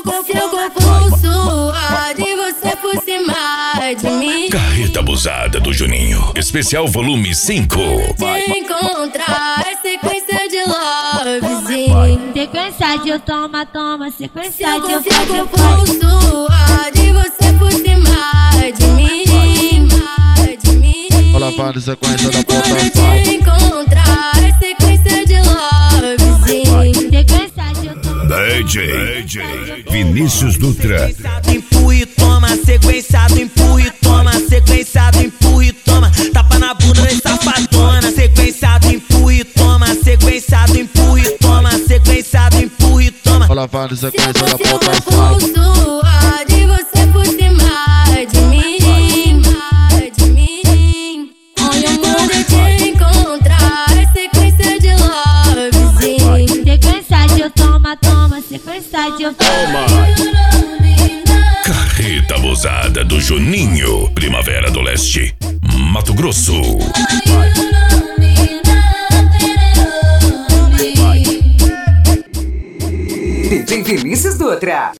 corpo suado e você por cima de mim. Carreta abusada do Juninho, especial volume 5. Te encontrar é sequência de lovezinho. Sequência de eu toma, sequência de eu Seu corpo suado e você por cima de mim. Olha para a sequência da ponta. Te encontrar é sequência de lovezinho. Sequência de eu toma. DJ Vinícius Dutra. Empurra e toma, sequenciado, empurra e toma, sequenciado, empurra e toma, tapa na bunda da safadona, sequenciado, empurra e toma, sequenciado, empurra e toma, sequenciado, empurra e toma. Olha para a sequência da Seu ponta. corpo suado e você por cima de mim. Olha, amor, de te encontrar é sequência de lovezinho. Sequência de eu toma, sequência de eu toma. Carreta abusada do Juninho, Primavera do Leste, Mato Grosso. DJ Vinícius Dutra.